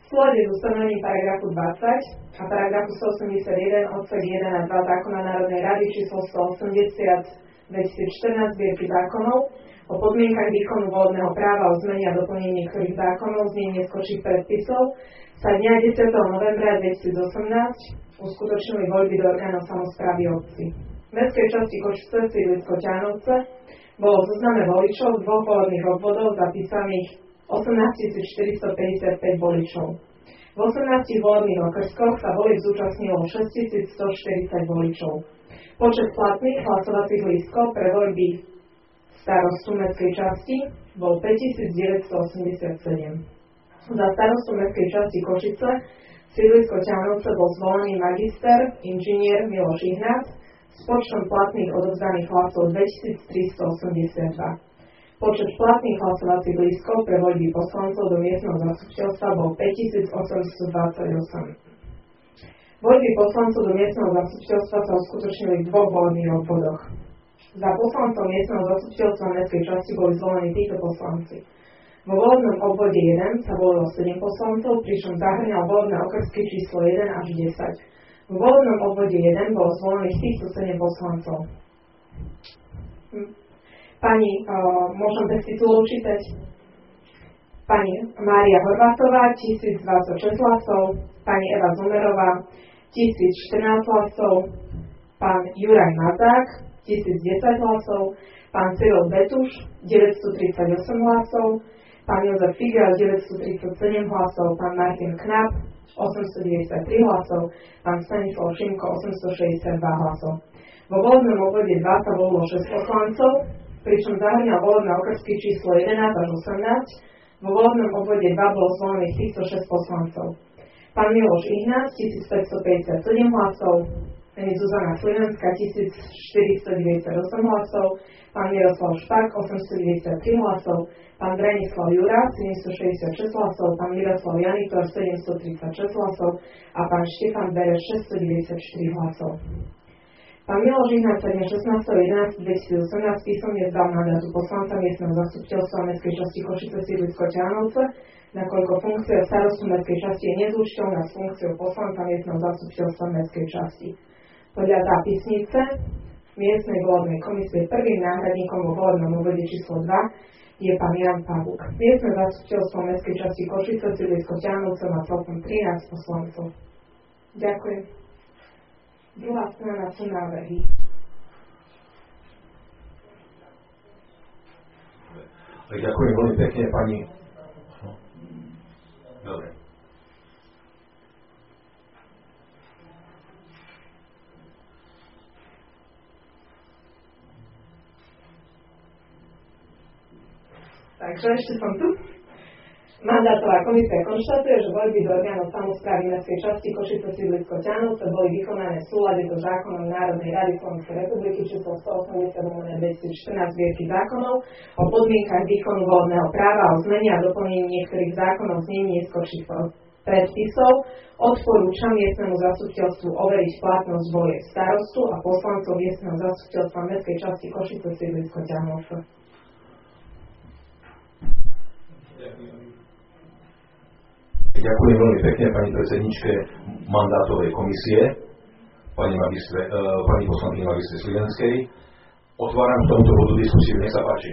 súlade s ustanovením paragrafu 20 a paragrafu 181 odsek 1 a 2 zákona Národnej rady číslo 180 2014 zbierky zákonov o podmienkach výkonu volebného práva o zmene a doplnení niektorých zákonov z neskôrších predpisov sa dňa 10. novembra 2018 uskutočnili voľby do orgánov samosprávy obci. V mestskej časti Košice, sídlisko Ťahanovce, bolo v zozname voličov v dvoch volebných obvodoch zapísaných 18 455 voličov. V 18 volebných okrskoch sa volieb zúčastnilo 6 140 voličov. Počet platných hlasovacích lístkov pre voľby starostu mestskej časti bol 5987. Za starostu mestskej časti Košice, sídlisko Ťahanovce, bol zvolený magister, inžinier Miloš Ignác s počtom platných odovzdaných hlasov 2382. Počet platných hlasovacích lístkov pre voľby poslancov do miestneho zastupiteľstva bol 5828. Voľby poslancov do miestneho zastupiteľstva sa uskutočnili v dvoch volebných obvodoch. Za poslancov miestneho zastupiteľstva mestskej časti boli zvolení títo poslanci. Vo volebnom obvode 1 sa volilo 7 poslancov, pričom zahŕňal volebné okrsky číslo 1 až 10. V volebnom obvode 1 bolo zvolených týchto 7 poslancov. Pani, môžem bez titulu čítať? Pani Mária Horvátová, 1026 hlasov, pani Eva Zumerová, 1014 hlasov, pán Juraj Mazák, 1010 hlasov, pán Cyril Betuš, 938 hlasov, pán Jozef Figel, 937 hlasov, pán Martin Knap, 893 hlasov, pán Stanislav Šimko, 862 hlasov. Vo volebnom obvode 2 sa volilo 6 poslancov, pričom zahŕňal volebné okrsky číslo 11 až 18. Vo volebnom obvode 2 bolo zvolených týchto 6 poslancov. Pán Miloš Ignác, 1557 hlasov, pani Zuzana Slivenská, 1498 hlasov, pán Miroslav Špak, 893 hlasov, pán Branislav Jura, 766 hlasov, pán Miroslav Janitor, 736 hlasov a pán Štefan Bereš, 694 hlasov. Pán Miloš Ignác sa dňa 16.11.2018 písomne vzdal mandátu poslanca miestneho zastupiteľstva mestskej časti Košice, sídlisko Ťahanovce, nakoľko funkcia starostu mestskej časti je nezlučiteľná s funkciou poslanca miestneho zastupiteľstva mestskej časti. Podľa zápisnice miestnej volebnej komisie prvým náhradníkom vo volebnom obvode číslo 2 je pán Jan Pavúk. Miestne zastupiteľstvo mestskej časti Košice, sídlisko Ťahanovce má celkom 13 poslancov. Ďakujem. Druhá strana sú návrhy. Ďakujem veľmi pekne, pani. Dobre. Takže ešte som tu. Mandátová komisia konštatuje, že voľby do orgánov samosprávy mestskej časti Košice, sídlisko Ťahanovce boli vykonané v súlade so zákonom Národnej rady Slovenskej republiky číslo 180/2014 zbierky zákonov o podmienkach výkonu volebného práva o zmene a doplnení niektorých zákonov z neskôrších predpisov. Odporúča miestnemu zastupiteľstvu overiť platnosť volieb starostu a poslancov miestneho zastupiteľstva mestskej časti Košice, sídlisko Ťahanovce. Ďakujem veľmi pekne pani predsedničke mandátovej komisie, pani poslankyni magistre Slivenskej. Otváram k tomuto bodu diskusiu, nech sa páči.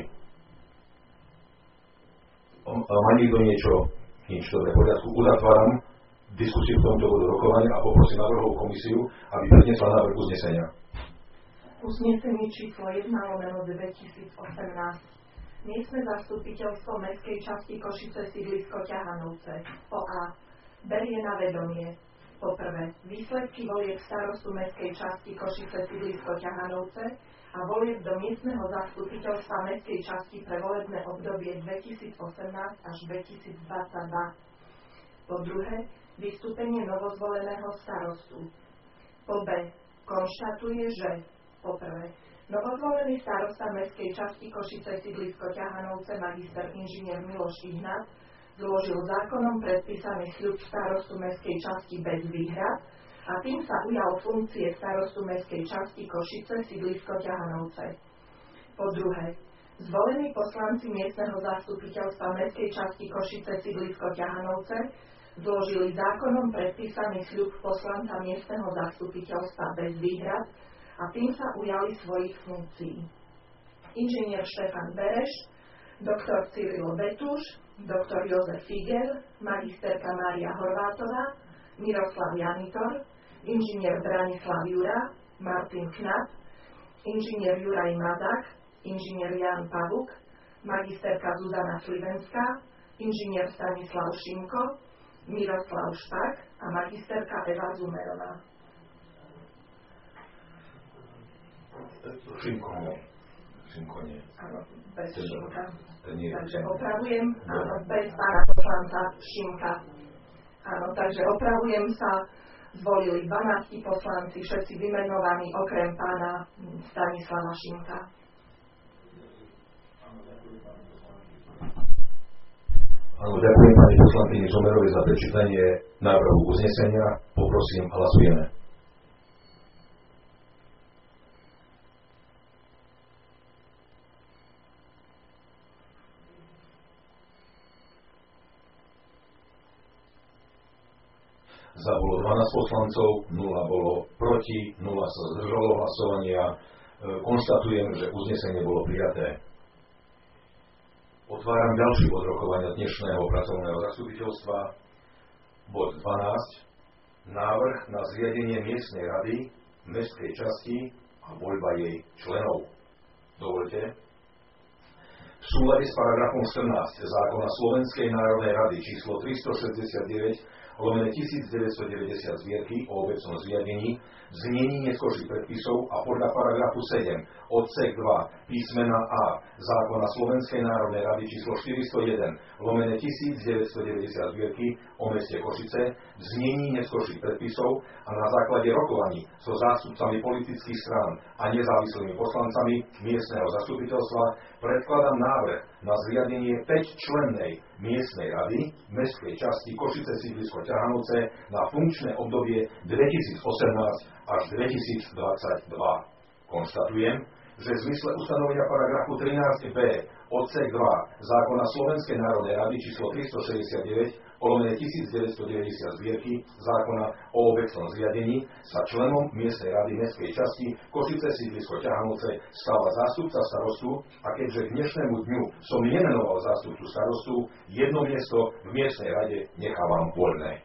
Má niekto niečo? Nič, dobre, v poriadku. Uzatváram diskusiu k tomuto bodu rokovania a poprosím návrhovú komisiu, aby predniesla návrh uznesenia. Uznesenie číslo 1/2018. Miestne zastupiteľstvo mestskej časti Košice, sídlisko Ťahanovce. Po A. Berie na vedomie. Po prvé, výsledky volieb starostu mestskej časti Košice, sídlisko Ťahanovce a volieb do miestneho zastupiteľstva mestskej časti pre volebné obdobie 2018 až 2022. Po druhé, vystúpenie novozvoleného starostu. Po B. Konštatuje, že po prvé, novozvolený starosta mestskej časti Košice, sídlisko Ťahanovce, magister inžinier Miloš Ignác, zložil zákonom predpísaný sľub starostu mestskej časti bez výhrad a tým sa ujal funkcie starostu mestskej časti Košice, sídlisko Ťahanovce. Po druhé, zvolení poslanci miestneho zastupiteľstva mestskej časti Košice, sídlisko Ťahanovce zložili zákonom predpísaný sľub poslanca miestneho zastupiteľstva bez výhrad a tým sa ujali svojich funkcií. Inžinier Štefan Bereš, doktor Cyril Betúš, doktor Jozef Figel, magisterka Mária Horvátová, Miroslav Janitor, inžinier Branislav Jura, Martin Knap, inžinier Juraj Mazak, inžinier Jan Pavuk, magisterka Zuzana Slivenská, inžinier Stanislav Šimko, Miroslav Špak a magisterka Eva Zumerová. Šimko nie. Áno, bez Šimka. Takže Šimko. opravujem, áno, bez pána poslanca Šimka. Áno, takže opravujem sa, zvolili 12 poslanci, všetci vymenovaní okrem pána Stanislava Šimka. Áno, ďakujem pani poslankyni Zomerovej za prečítanie návrhu uznesenia. Poprosím, hlasujeme. Za bolo 12 poslancov, 0 bolo proti, 0 sa zdržalo hlasovania. Konštatujem, že uznesenie bolo prijaté. Otváram ďalší bod rokovania dnešného pracovného zastupiteľstva. Bod 12. Návrh na zriadenie miestnej rady mestskej časti a voľba jej členov. Dovoľte. V súlade s paragrafom 14 zákona Slovenskej národnej rady číslo 369/1990 zbierky o obecnom zriadení, znení neskorších predpisov a podľa paragrafu 7 odsek 2 písmena A zákona Slovenskej národnej rady číslo 401/1990 zbierky o meste Košice, znení neskorších predpisov a na základe rokovaní so zástupcami politických strán a nezávislými poslancami miestneho zastupiteľstva predkladám návrh na zriadenie 5-člennej miestnej rady mestskej časti Košice sídlisko Ťahanovce na funkčné obdobie 2018 až 2022. Konštatujem, že v zmysle ustanovenia paragrafu 13b odsek 2 zákona Slovenskej národnej rady číslo 369/1990 zbierky zákona o obecnom zriadení sa členom miestnej rady mestskej časti Košice sídlisko Ťahanovce stáva zástupca starostu a keďže k dnešnému dňu som nemenoval zástupcu starostu, jedno miesto v miestnej rade nechávam voľné.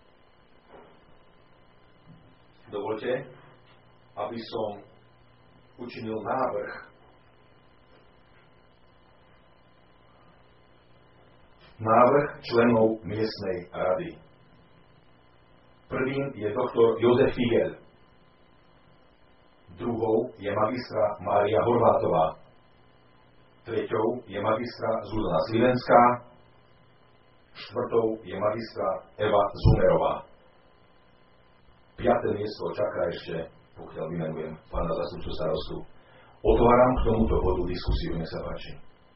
Dovoľte, aby som učinil návrh členov miestnej rady. Prvým je doktor Jozef Figel. Druhou je magistra Mária Horvátová. Treťou je magistra Zuzana Slivenská. Štvrtou je magistra Eva Zumerová. 5. miesto čaká ešte, pokiaľ vymenujem pána zástupcu starostu. Otváram k tomuto bodu diskusiu, nech sa páči.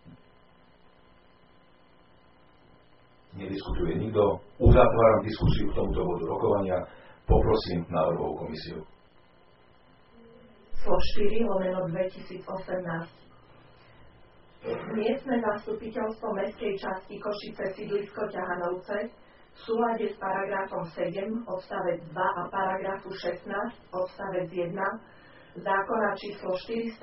Nediskutuje nikto. Uzatváram diskusiu k tomuto bodu rokovania. Poprosím návrhovú komisiu. Číslo 4/2018. Miestne zastupiteľstvo mestskej časti Košice sídlisko Ťahanovce v súlade s paragrafom 7 odstavec 2 a paragrafu 16 odstavec 1 zákona číslo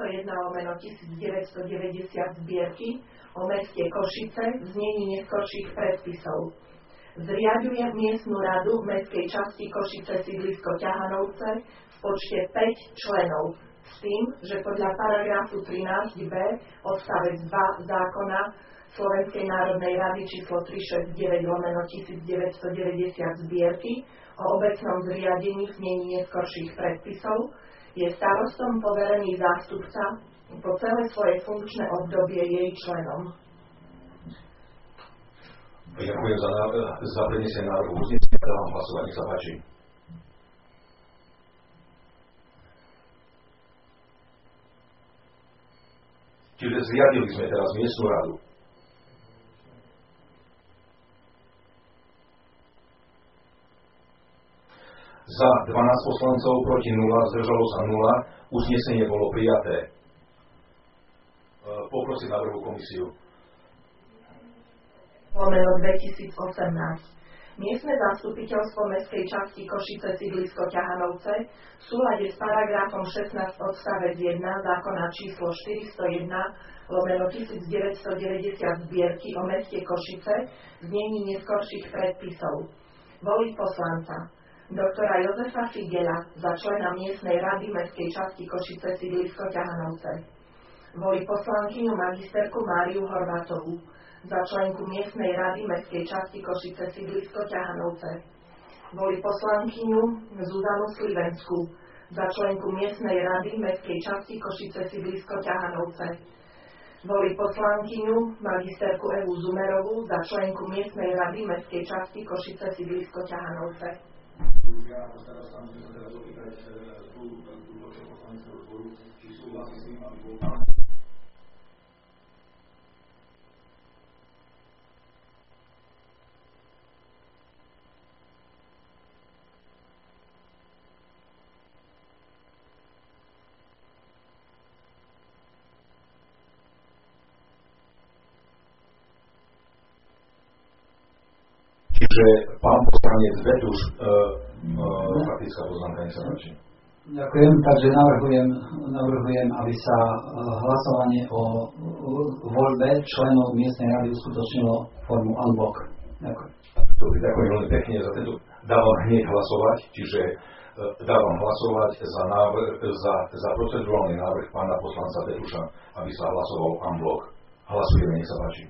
401/1990 zbierky o meste Košice v znení neskorších predpisov. Zriaďuje miestnu radu mestskej časti Košice sídlisko Ťahanovce v počte 5 členov s tým, že podľa paragrafu 13b odstavec 2 zákona Slovenskej národnej rady číslo 369/1990 zbierky o obecnom zriadení v znení neskorších predpisov je starostom poverený zástupca po celé svoje funkčné obdobie jej členom. Ďakujem za prednesenie návrhu uznesenia. Dávam hlasovať, nech sa páči. Čiže zriadili sme teraz miestnu radu. Za 12 poslancov, proti 0, zdržalo sa 0. Uznesenie bolo prijaté. Poprosím návrhovú komisiu. /2018. Miestne zastupiteľstvo mestskej časti Košice sídlisko Ťahanovce v súlade s paragrafom 16 odstavec 1 zákona číslo 401/1990 zbierky o meste Košice v znení neskorších predpisov. Voliť poslanca doktora Jozefa Figela za člena miestnej rady mestskej časti Košice sídlisko Ťahanovce. Voliť poslankyňu magisterku Máriu Horvátovú za členku miestnej rady mestskej časti Košice sídlisko Ťahanovce. Voliť poslankyňu Zuzanu Slivenskú za členku miestnej rady mestskej časti Košice sídlisko Ťahanovce. Voliť poslankyňu magisterku Evu Zumerovú za členku miestnej rady mestskej časti Košice sídlisko Ťahanovce. Ja starostam, že sa teraz opýtať túto poslaneckého zboru, či súhlasí s tým, aby bol pán. Čiže pán poslanec Betuš, faktická poznámka, nech sa páči. Ďakujem, takže navrhujem, aby sa hlasovanie o voľbe členov miestnej rady uskutočnilo formu en bloc. Ďakujem. Dobre, ďakujem veľmi pekne za tento. Dávam hneď hlasovať, čiže dávam hlasovať za procedurálny návrh pána poslanca Betuša, aby sa hlasoval en bloc. Hlasujeme, nech sa páči.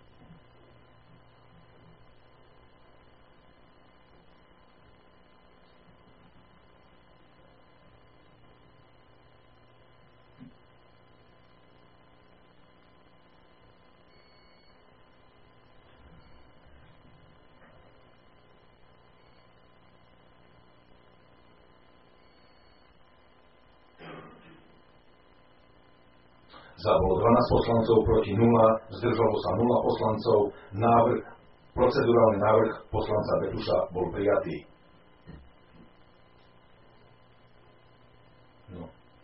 Za bolo 12 poslancov, proti 0, zdržalo sa 0 poslancov. Procedurálny návrh poslanca Betuša bol prijatý. No.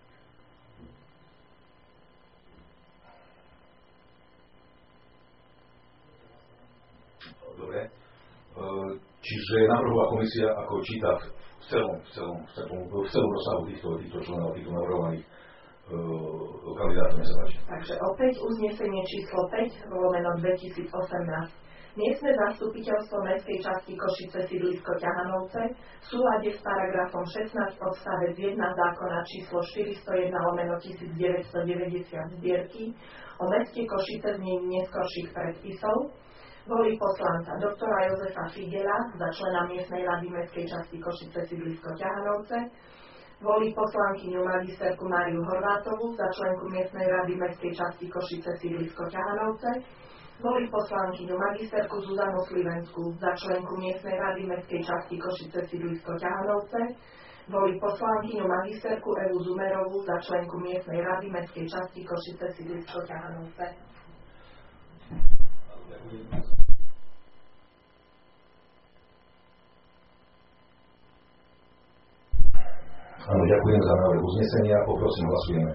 Dobre. Čiže návrhová komisia, ako číta v celom rozsahu týchto členov, týchto navrhovaných kandidátov, nech sa páči. Takže opäť uznesenie číslo 5/2018. Miestne zastupiteľstvo mestskej časti Košice sídlisko Ťahanovce v súlade s paragrafom 16 odstavec 1 zákona číslo 401/1990 zbierky o meste Košice v znení neskorších predpisov volí poslanca doktora Jozefa Figela za člena miestnej rady mestskej časti Košice sídlisko Ťahanovce. Volí poslankyňu magisterku Máriu Horvátovú za členku miestnej rady mestskej časti Košice sídlisko Ťahanovce. Volí poslankyňu magisterku Zuzanu Slivenskú za členku miestnej rady mestskej časti Košice sídlisko Ťahanovce. Volí poslankyňu magisterku Evu Zumerovú za členku miestnej rady mestskej časti Košice sídlisko Ťahanovce. Áno, ďakujem za návrh uznesenia. Poprosím, hlasujeme.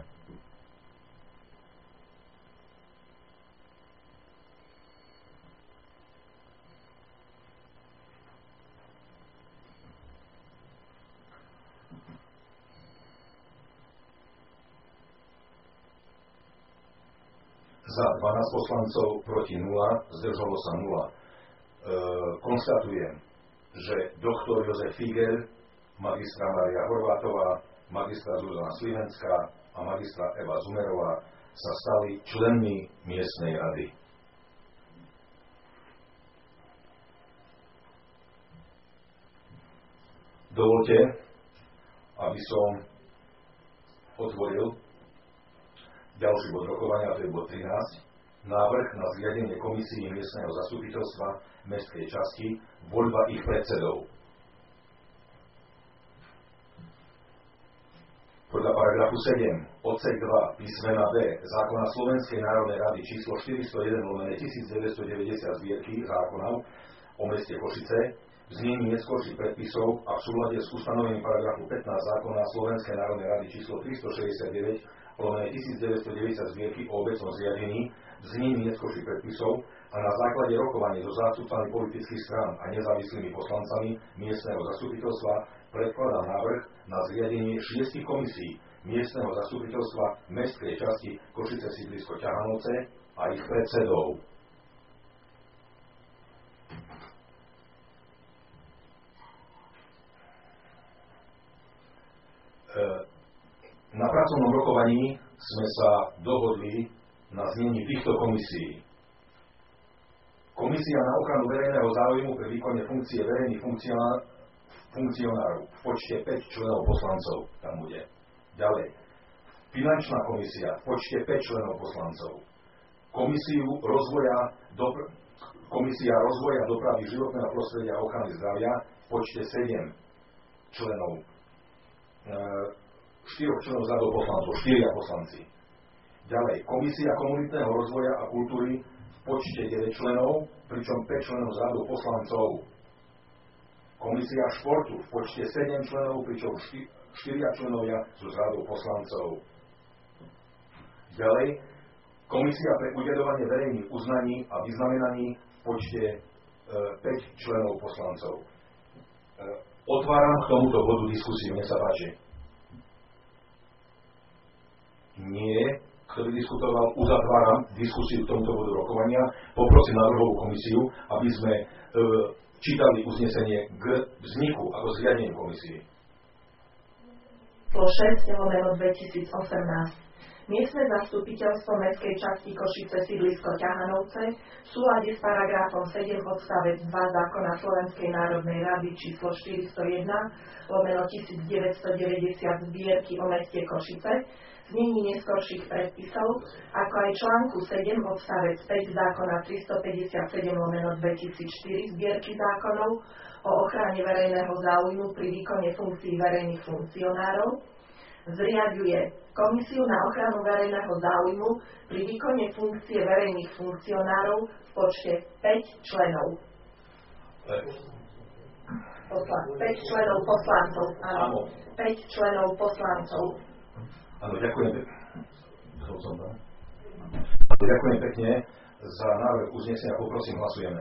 Za 12 poslancov, proti 0, zdržalo sa 0. Konštatujem, že doktor Jozef Figel, magistra Mária Horvátová, magistra Zuzana Slivenská a magistra Eva Zumerová sa stali členmi miestnej rady. Dovoľte, aby som otvoril ďalší bod rokovania, to je bod 13. Návrh na zriadenie komisii miestneho zastupiteľstva mestskej časti, voľba ich predsedov. Podľa paragrafu 7, odsek 2, písmena B zákona Slovenskej národnej rady číslo 401/1990 zbierky zákonov o meste Košice v znení neskorších predpisov a v súlade s ustanovením paragrafu 15 zákona Slovenskej národnej rady číslo 369/1990 zbierky o obecnom zriadení v znení neskorších predpisov a na základe rokovania so zástupcami politických strán a nezávislými poslancami miestneho zastupiteľstva predkladám návrh na zriadenie 6 komisí miestneho zastupiteľstva mestskej časti Košice sídlisko Ťahanovce a ich predsedov. Na pracovnom rokovaní sme sa dohodli na znení týchto komisií. Komisia na ochranu verejného záujmu pri výkone funkcie verejných funkcionárov v počte 5 členov poslancov tam bude. Ďalej. Finančná komisia v počte 5 členov poslancov. Komisia rozvoja dopravy, životného prostredia a ochrany zdravia v počte 7 členov. 4 členov z radov poslancov, 4 poslanci. Ďalej, komisia komunitného rozvoja a kultúry v počte 9 členov, pričom 5 členov z radov poslancov. Komisia športu v počte 7 členov, pričom 4 členovia sú z radov poslancov. Ďalej, komisia pre udeľovanie verejných uznaní a vyznamenaní v počte 5 členov poslancov. Otváram k tomuto bodu diskusiu, nech sa páči. Nie, ktorý diskutoval, uzatváram diskusiu k tomuto bodu rokovania. Poprosím návrhovú komisiu, aby sme čítali uznesenie k vzniku ako zriadeniu komisie. 6/2018. Miestne zastupiteľstvo mestskej časti Košice sídlisko Ťahanovce v súlade s paragrafom 7 odstavec 2 zákona Slovenskej národnej rady číslo 401/1990 zbierky o meste Košice, znení neskorších predpisov, ako aj článku 7 odstavec 5 zákona 357/2004 zbierky zákonov o ochrane verejného záujmu pri výkone funkcií verejných funkcionárov, zriaďuje Komisiu na ochranu verejného záujmu pri výkone funkcie verejných funkcionárov v počte 5 členov. 5 členov poslancov, áno. 5 členov poslancov. Áno, ďakujem. Ďakujem pekne za návrh uznesenia. Poprosím, hlasujeme.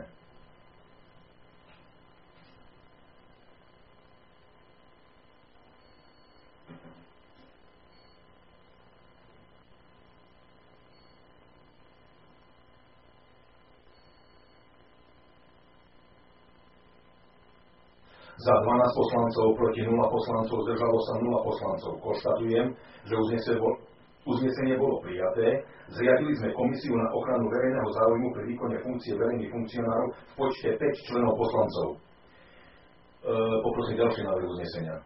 Za 12 poslancov, proti 0 poslancov, zdržalo sa 0 poslancov. Konštatujem, že uznesenie bolo prijaté. Zriadili sme komisiu na ochranu verejného záujmu pri výkone funkcie verejných funkcionárov v počte 5 členov poslancov. Poprosím ďalšie návrh uznesenia.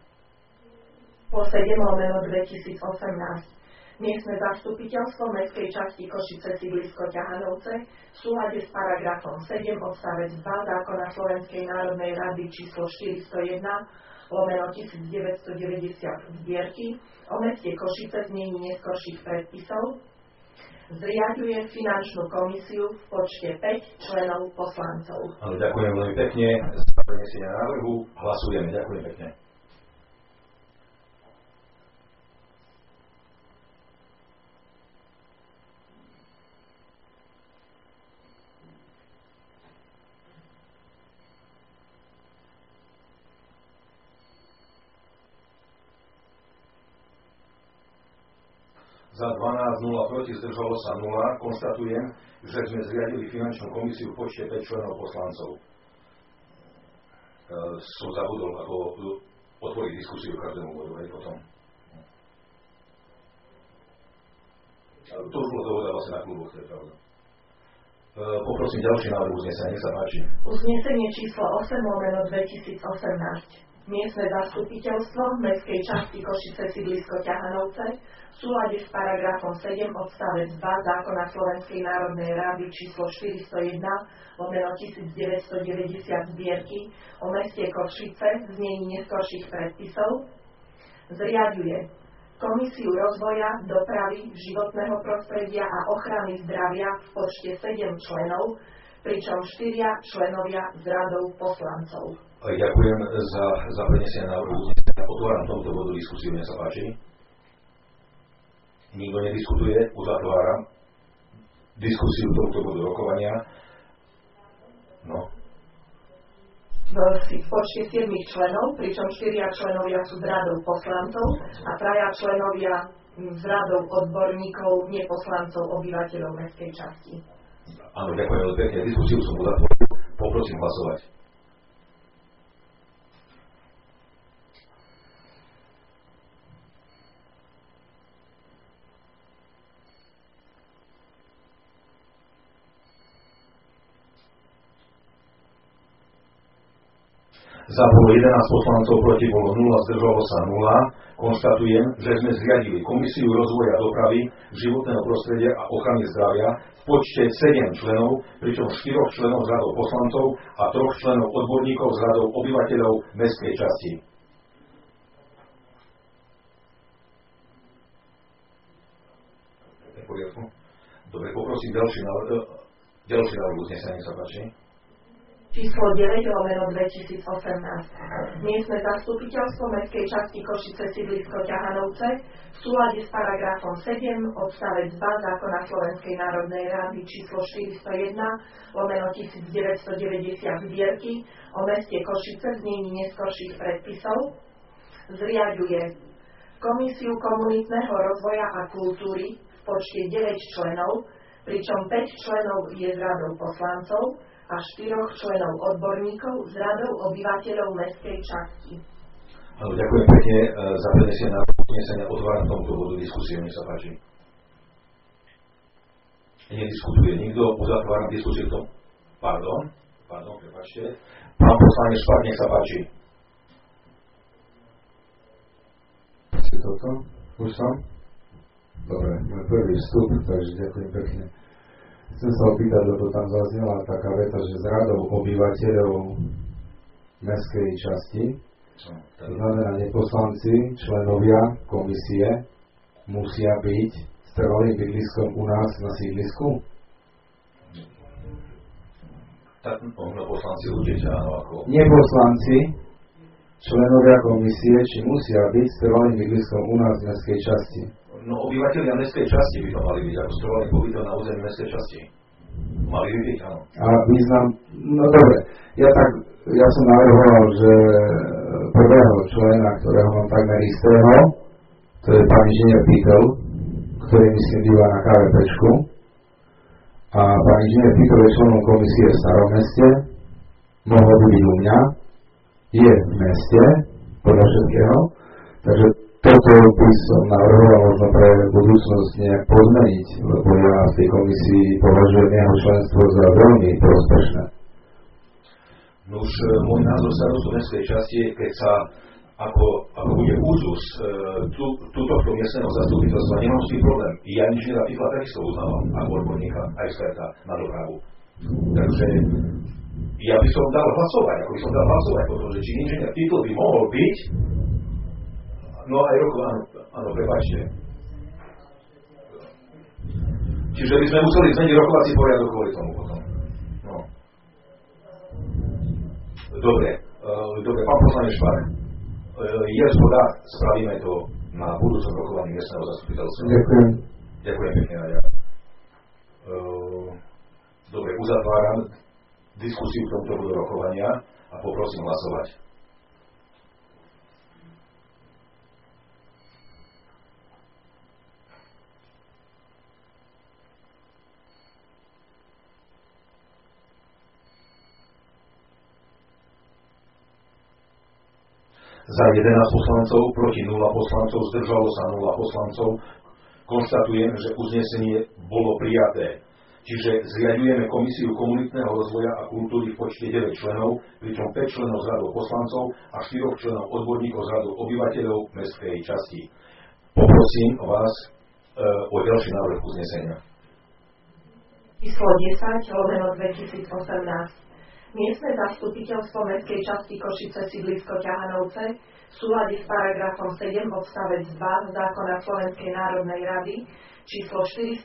7/2018. Miestne zastupiteľstvo mestskej časti Košice sídlisko Ťahanovce v súlade s paragrafom 7 odstavec 2 zákona Slovenskej národnej rady číslo 401/1990 zbierky o meste Košice znení neskorších predpisov zriaďuje finančnú komisiu v počte 5 členov poslancov. Áno, ďakujem veľmi pekne za prenesenie návrhu. Hlasujeme. Ďakujem pekne. Za 12, 0 proti, zdržalo sa 0. Konštatujem, že sme zriadili finančnú komisiu v počte 5 členov poslancov. Som zabudol, ako otvoriť diskusiu každému bodu, aj potom. To už bolo dohoda vlastne na kluboch, to je pravda. Poprosím ďalší návrh uznesenia, nech sa páči. Uznesenie číslo 8/2018. Miestne zastupiteľstvo mestskej časti Košice sídlisko Ťahanovce v súlade s paragrafom 7 odstavec 2 zákona Slovenskej národnej rady číslo 401/1990 zbierky o meste Košice v znení neskorších predpisov zriaďuje Komisiu rozvoja, dopravy, životného prostredia a ochrany zdravia v počte 7 členov, pričom 4 členovia z radov poslancov. Ďakujem za prenesenie návrhu uznesenia. Otváram tomuto bodu diskusiu, nech sa páči. Nikto nediskutuje, uzatváram diskusiu tomuto bodu rokovania No. V počte 7 členov, pričom 4 členovia sú z radov poslancov a 3 členovia z radov odborníkov, neposlancov, obyvateľov mestskej časti. Áno, ďakujem veľmi pekne. Diskusiu som uzatvoril. Poprosím hlasovať. Za bolo 11 poslancov, proti bolo 0, zdržalo sa 0. Konštatujem, že sme zriadili Komisiu rozvoja dopravy, životného prostredia a ochrany zdravia v počte 7 členov, pričom 4 členov z radov poslancov a 3 členov odborníkov z radov obyvateľov mestskej časti. Dobre, poprosím ďalší návrh uznesenia, nech sa páči. Číslo 9/2018. Miestne zastupiteľstvo mestskej časti Košice sídlisko Ťahanovce v súlade s paragrafom 7 odstavec 2 zákona Slovenskej národnej rady číslo 401/1990 zbierky o meste Košice v znení neskorších predpisov zriaďuje Komisiu komunitného rozvoja a kultúry v počte 9 členov, pričom 5 členov je z radov poslancov a 4 členov odborníkov z radov obyvateľov mestskej časti. Áno, ďakujem pekne za prenesenie návrhu uznesenia. Otváram tomuto bodu diskusiu, nech sa páči. Nediskutuje nikto, uzatváram diskusiu k tomu. Pardon, prepáčte. Pán poslanec Špák, nech sa páči. Si toto? Už som? Dobre, môj prvý vstup, takže ďakujem pekne. Chcem sa opýtať, lebo tam zaznela taká veta, že z radov obyvateľov mestskej časti, to znamená neposlanci, členovia komisie, musia byť s trvalým bydliskom u nás na sídlisku? Tak poslanci určite áno, ako... Neposlanci, členovia komisie, či musia byť s trvalým bydliskom u nás v mestskej časti? No obyvateľia mestskej časti by to mali byť, ako trvalý pobyt na území mestskej časti. Mali by byť, áno. A význam, no dobre, ja som navrhoval, že prvého člena, ktorého mám takmer istého, to je pán inžinier Pítol, ktorý myslím býva na KVPčku. A pán inžinier Pítol je členom komisie v Starom meste, mohol by byť u mňa, je v meste, podľa všetkého, takže toto by som navrhoval možno pre budúcnosť nejak pozmeniť, lebo ja v tej komisii považujem jeho členstvo za veľmi prospešné. No už môj názor starostu mestskej časti je, keď sa ako bude úzus túto miestneho zastupiteľstva, nemám s tým problém. Ja inžiniera Pitla takisto uznávam ako odborníka a experta na dopravu. Takže ja by som dal hlasovať, potom, že či inžinier Pitl by mohol byť. No aj roko, áno, prepáčte. Čiže by sme museli zmeniť rokovací poriadok kvôli tomu potom. No. Dobre, pán poslanec Špák. Je zhoda, spravíme to na budúcom rokovaní miestneho zastupiteľstva. Ďakujem. Ďakujem pekne, Nadia. Dobre, uzatváram diskusiu k tomuto bodu rokovania a poprosím hlasovať. Za 11 poslancov, proti 0 poslancov, zdržalo sa 0 poslancov. Konštatujem, že uznesenie bolo prijaté. Čiže zriaďujeme Komisiu komunitného rozvoja a kultúry v počte 9 členov, pričom 5 členov z radov poslancov a 4 členov odborníkov z radov obyvateľov mestskej časti. Poprosím vás o ďalší návrh uznesenia. Číslo 10/2018. Miestne zastupiteľstvo mestskej časti Košice sídlisko Ťahanovce v súlade s paragrafom 7 odstavec 2 zákona Slovenskej národnej rady číslo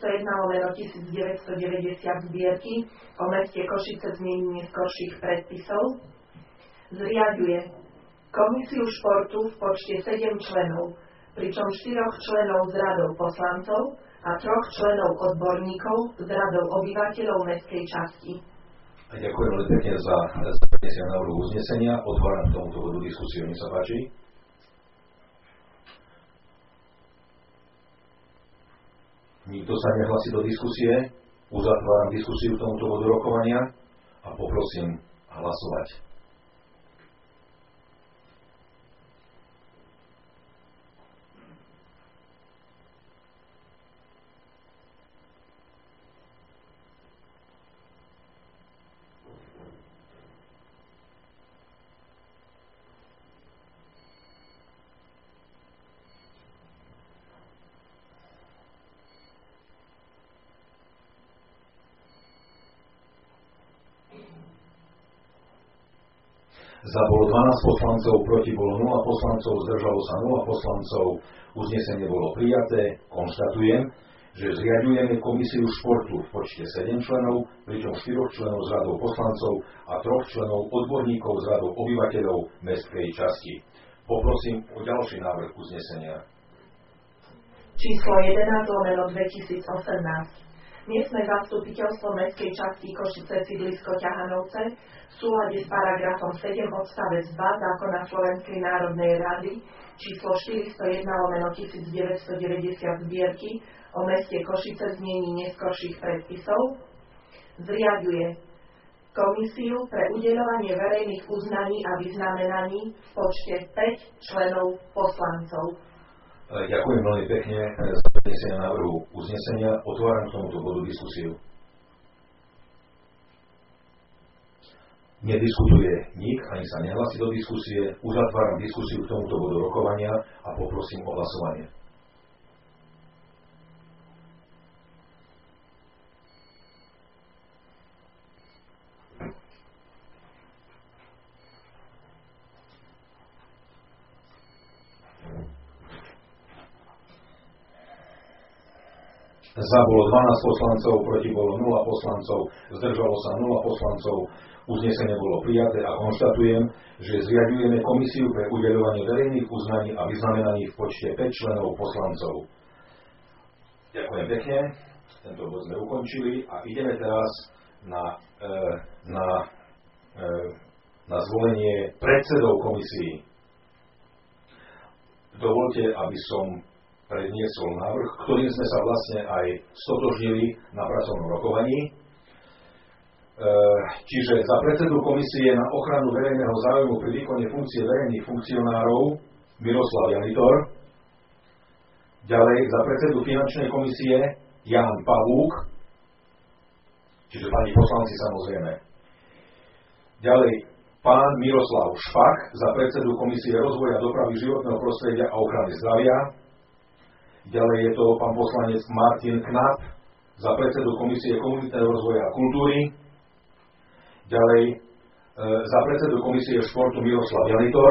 401/1990 zbierky o meste Košice v znení neskorších predpisov zriaďuje Komisiu športu v počte 7 členov, pričom 4 členov z radov poslancov a 3 členov odborníkov z radov obyvateľov mestskej časti. Ďakujem veľmi pekne za prednesenie návrhu uznesenia. Otváram k tomuto bodu diskusiu. Nech sa páči. Nikto sa nehlasí do diskusie. Uzatváram diskusiu k tomuto bodu rokovania a poprosím hlasovať. Za bolo 12 poslancov, proti bolo 0 poslancov, zdržalo sa 0 poslancov, uznesenie bolo prijaté. Konštatujem, že zriaďujeme komisiu športu v počte 7 členov, pričom 4 členov z radov poslancov a 3 členov odborníkov z radov obyvateľov mestskej časti. Poprosím o ďalší návrh uznesenia. Číslo 11/2018. Miestne zastupiteľstvo mestskej časti Košice sídlisko Ťahanovce v súlade s paragrafom 7 odstavec 2 zákona Slovenskej národnej rady číslo 401/1990 zbierky o meste Košice v znení neskorších predpisov zriaďuje komisiu pre udeľovanie verejných uznaní a vyznamenaní v počte 5 členov poslancov. Ďakujem veľmi pekne za prednesenie návrhu uznesenia. Otváram k tomuto bodu diskusiu. Nediskutuje nik, ani sa nehlasí do diskusie. Uzatváram diskusiu k tomuto bodu rokovania a poprosím o hlasovanie. Za bolo 12 poslancov, proti bolo 0 poslancov, zdržalo sa 0 poslancov, uznesenie bolo prijaté a konštatujem, že zriaďujeme komisiu pre udeľovanie verejných uznaní a vyznamenaní v počte 5 členov poslancov. Ďakujem pekne, tento bod sme ukončili a ideme teraz na zvolenie predsedov komisií. Dovolte, aby som predniesol návrh, ktorým sme sa vlastne aj stotožnili na pracovnom rokovaní. Čiže za predsedu komisie na ochranu verejného záujmu pri výkone funkcie verejných funkcionárov Miroslav Janitor. Ďalej za predsedu finančnej komisie Ján Pavúk. Čiže pani poslanci samozrejme. Ďalej pán Miroslav Špak za predsedu komisie rozvoja dopravy životného prostredia a ochrany zdravia. Ďalej je to pán poslanec Martin Knap za predsedu komisie komunitného rozvoja a kultúry. Ďalej za predsedu komisie športu Miroslav Janitor.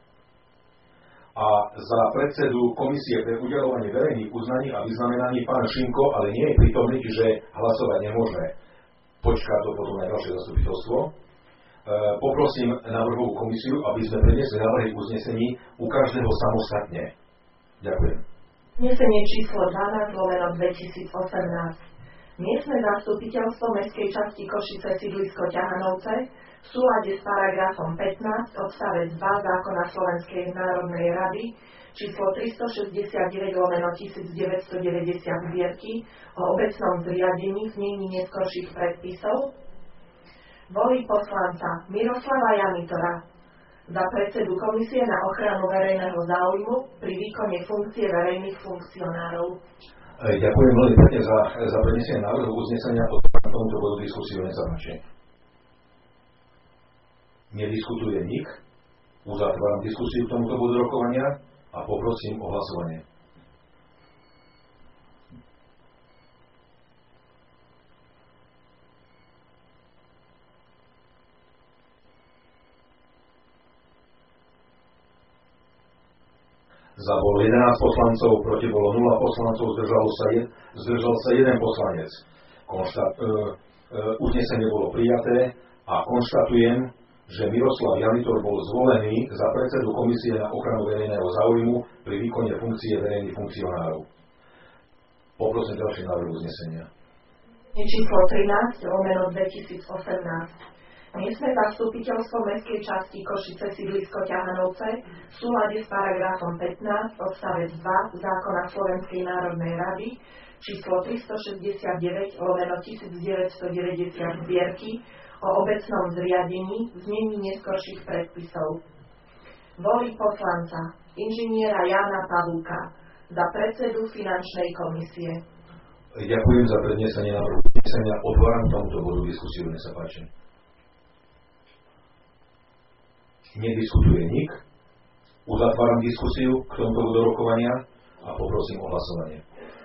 A za predsedu komisie pre udeľovanie verejných uznaní a vyznamenaní pán Šimko, ale nie je prítomný, čiže hlasovať nemôžeme. Počká to potom na ďalšie zastupiteľstvo. Poprosím návrhovú komisiu, aby sme preniesli návrhy uznesení u každého samostatne. Ďakujem. Uznesenie číslo 12/2018. Miestne zastupiteľstvo mestskej časti Košice sídlisko Ťahanovce v súlade s paragrafom 15 odstavec 2 zákona Slovenskej národnej rady číslo 369/1990 zbierky o obecnom zriadení v znení neskorších predpisov volí poslanca Miroslava Janitora za predsedu komisie na ochranu verejného záujmu pri výkone funkcie verejných funkcionárov. Ďakujem veľmi pekne za prednesenie návrhu uznesenia o tomto bodu diskusiu. Nech sa páči. Nediskutuje nik. Uzatváram diskusiu k tomuto bodu rokovania a poprosím o hlasovanie. Za bolo 11 poslancov, proti bolo 0 poslancov, zdržal sa 1 poslanec. Uznesenie bolo prijaté a konštatujem, že Miroslav Janitor bol zvolený za predsedu komisie na ochranu verejného záujmu pri výkone funkcie verejných funkcionárov. Poprosím ďalší návrh uznesenia. Číslo 13/2018. Miestne zastupiteľstvo mestskej časti Košice sídlisko Ťahanovce v súlade s paragrafom 15 odstavec 2 zákona Slovenskej národnej rady číslo 369/1990 zbierky o obecnom zriadení v znení neskorších predpisov. Volí poslanca inžiniera Jána Pavúka za predsedu finančnej komisie. Ďakujem za prednesenie návrhu uznesenia. Otváram tomuto bodu diskusiu. Nech sa páči. Nediskutuje nik. Uzatváram diskusiu k tomuto bodu rokovania a poprosím o hlasovanie.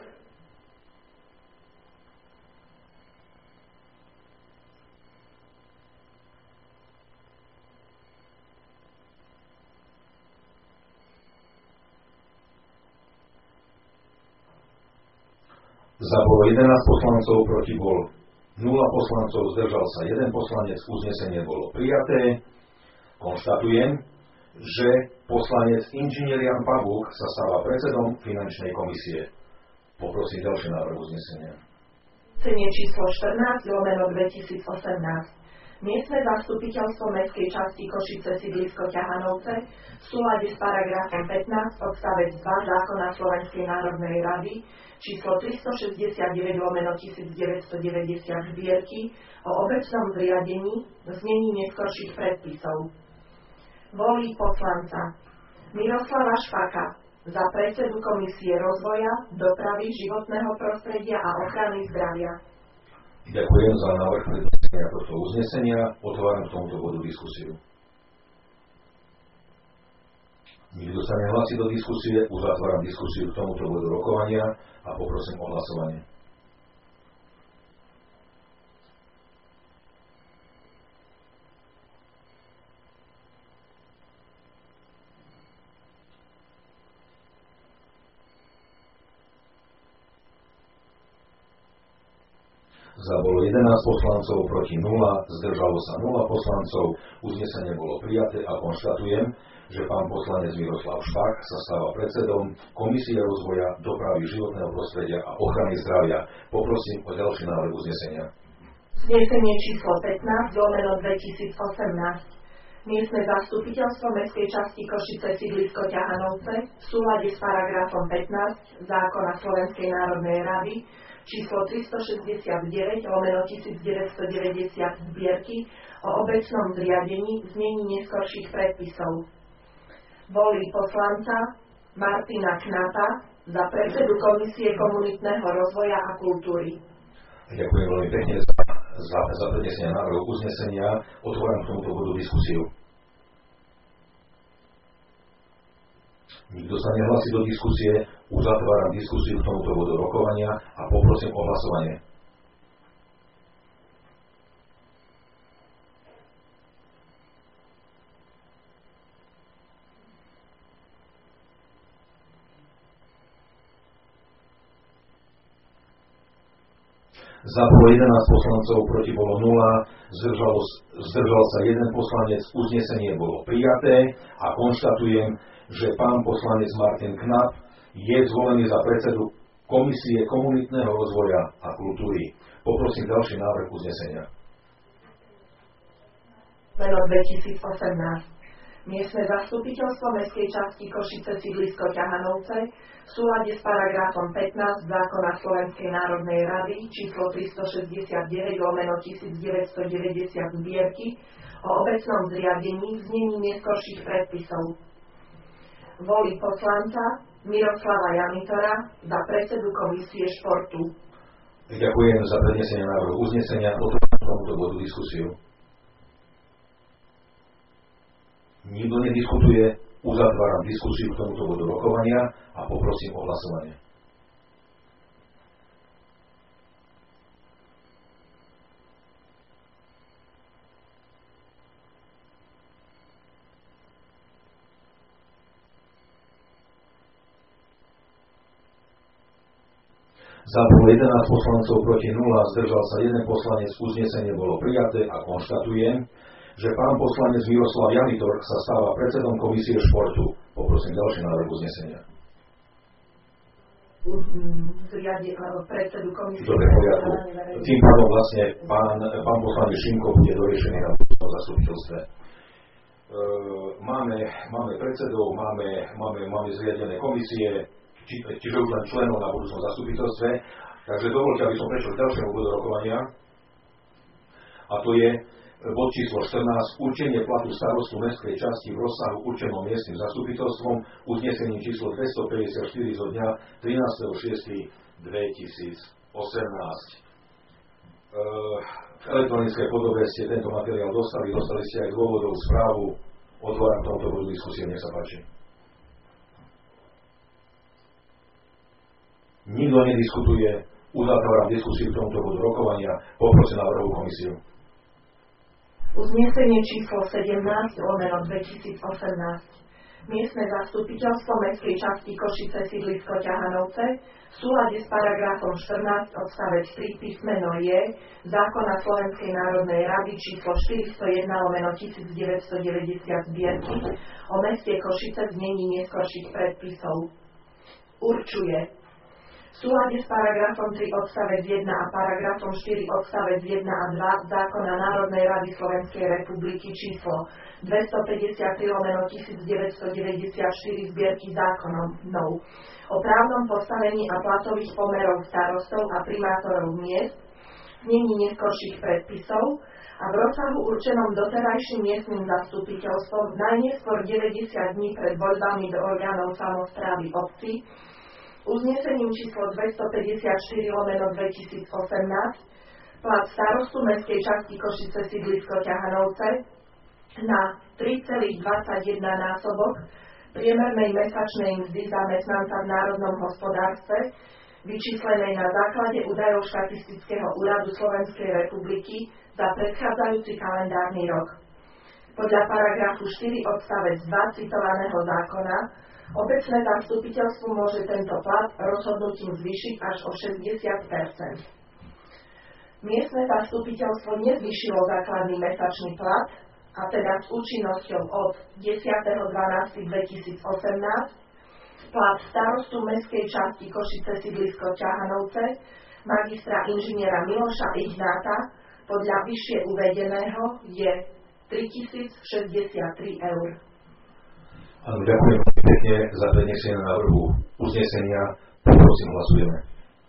Za bolo 11 poslancov, proti bol 0 poslancov, zdržal sa 1 poslanec, uznesenie bolo prijaté. Konštatujem, že poslanec inžinier Ján Pavúk sa stáva predsedom finančnej komisie. Poprosím ďalšie návrh uznesenia. Uznesenie číslo 14/2018. Miestne zastupiteľstvo mestskej časti Košice sídlisko Ťahanovce v súlade s paragrafom 15 odstavec 2 zákona Slovenskej národnej rady číslo 369/1990 zbierky o obecnom zriadení v znení neskorších predpisov. Volí poslanca Miroslava Špaka za predsedu Komisie rozvoja, dopravy, životného prostredia a ochrany zdravia. Ďakujem za návrh prednesenia tohto uznesenia. Otváram k tomuto bodu diskusiu. Nikto sa nehlási do diskusie. Uzatváram diskusiu k tomuto bodu rokovania a poprosím o hlasovanie. Za bolo 11 poslancov, proti 0, zdržalo sa 0 poslancov, uznesenie bolo prijaté a konštatujem, že pán poslanec Miroslav Špak sa stáva predsedom Komisie rozvoja, dopravy, životného prostredia a ochrany zdravia. Poprosím o ďalší návrh uznesenia. Uznesenie číslo 15/2018. Miestne zastupiteľstvo mestskej časti Košice sídlisko Ťahanovce v súlade s paragrafom 15 zákona Slovenskej národnej rady číslo 369/1990 zbierky o obecnom zriadení v znení neskorších predpisov. Volí poslanca Martina Knapa za predsedu Komisie komunitného rozvoja a kultúry. Ďakujem veľmi pekne za prednesenie návrhu uznesenia. Otváram k tomuto bodu diskusiu. Nikto sa nehlási do diskusie. Uzatváram diskusiu k tomuto bodu rokovania a poprosím o hlasovanie. Za bolo 11 poslancov, proti bolo 0, zdržal sa 1 poslanec, uznesenie bolo prijaté a konštatujem, že pán poslanec Martin Knap je zvolený za predsedu Komisie komunitného rozvoja a kultúry. Poprosím ďalší návrh uznesenia. Meno 2018. Miestne zastupiteľstvo mestskej časti Košice sídlisko Ťahanovce v súlade s paragrafom 15 zákona Slovenskej národnej rady číslo 369/1990 zbierky o obecnom zriadení v znení neskorších predpisov. Volí poslanca Miroslava Janitora za predsedu Komisie športu. Ďakujem za prednesenie návrhu uznesenia. Otváram tomuto bodu diskusiu. Nikto nediskutuje. Uzatváram diskusiu k tomuto bodu rokovania a poprosím o hlasovanie. Za bolo 11 poslancov, proti 0, zdržal sa 1 poslanec, uznesenie bolo prijaté a konštatujem, že pán poslanec Miroslav Janitor sa stáva predsedom Komisie športu. Poprosím ďalší návrh uznesenia. predsedu komisie. Dobre, poriadku. Tým pádom vlastne pán poslanec Šimko bude doriešený na budúcom zastupiteľstve. Máme predsedov, máme zriadené komisie, čiže už len členov na budúcom zastupiteľstve. Takže dovoľte, aby som prešiel k ďalšiemu bodu rokovania. A to je bod číslo 14, určenie platu starostu mestskej časti v rozsahu určenom miestnym zastupiteľstvom, uznesením číslo 254 zo dňa 13.6.2018. V elektronickej podobe ste tento materiál dostali ste aj dôvodovú správu. Otváram tomuto bodu diskusie, nech sa páči. Nikto nediskutuje, uzatváram diskusiu v tomto bodu rokovania, poprosím návrhovú komisiu. Uznesenie číslo 17/2018. Miestne zastupiteľstvo mestskej časti Košice sídlisko Ťahanovce v súlade s paragrafom 14 odstavec 3 písmeno J zákona Slovenskej národnej rady číslo 401/1990 zbierky o meste Košice v znení neskorších predpisov určuje v súlade s paragrafom 3 odstavec 1 a paragrafom 4 odstavec 1 a 2 zákona Národnej rady Slovenskej republiky číslo 253/1994 zbierky zákonov o právnom postavení a platových pomerov starostov a primátorov miest, znení neskorších predpisov a v rozsahu určenom doterajším miestnym zastupiteľstvom najneskôr 90 dní pred voľbami do orgánov samosprávy obci, uznesením číslo 254/2018 plat starostu mestskej časti Košice sídlisko Ťahanovce na 3,21 násobok priemernej mesačnej mzdy zamestnanca v národnom hospodárstve vyčíslenej na základe údajov štatistického úradu Slovenskej republiky za predchádzajúci kalendárny rok. Podľa paragrafu 4 odstavec 2 citovaného zákona obecné zastupiteľstvo môže tento plat rozhodnutím zvýšiť až o 60%. Miestne zastupiteľstvo nezvýšilo základný mesačný plat, a teda s účinnosťou od 10.12.2018 plat starostu mestskej časti Košice sídlisko Ťahanovce magistra inžiniera Miloša Ignáta podľa vyššie uvedeného je 3063 eur. Áno, ďakujem pekne za prednesenie návrhu uznesenia. Prosím, hlasujeme.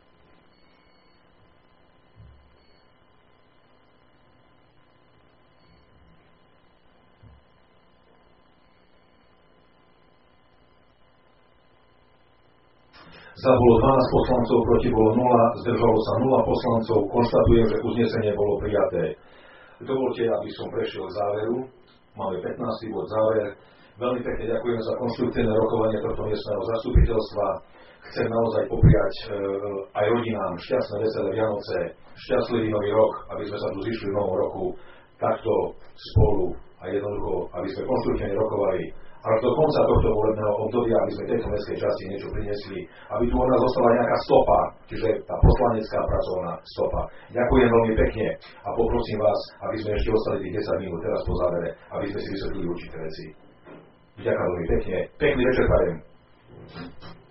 Za bolo 12 poslancov, proti bolo 0, zdržalo sa 0 poslancov. Konštatujem, že uznesenie bolo prijaté. Dovoľte, aby som prešiel k záveru. Máme 15. bod záver. Veľmi pekne ďakujem za konštruktívne rokovanie tohto miestneho zastupiteľstva. Chcem naozaj popriať aj rodinám šťastné, veselé Vianoce, šťastlivý nový rok, aby sme sa tu zišli v novom roku takto spolu a jednoducho, aby sme konštruktívne rokovali. Ale do konca tohto volebného obdobia, aby sme tejto mestskej časti niečo priniesli, aby tu od nás zostala nejaká stopa, čiže tá poslanecká pracovná stopa. Ďakujem veľmi pekne a poprosím vás, aby sme ešte ostali tých 10 minút teraz po závere, aby sme si vysvetlili určité veci. Ďakujem veľmi pekne. Pekný večer prajem.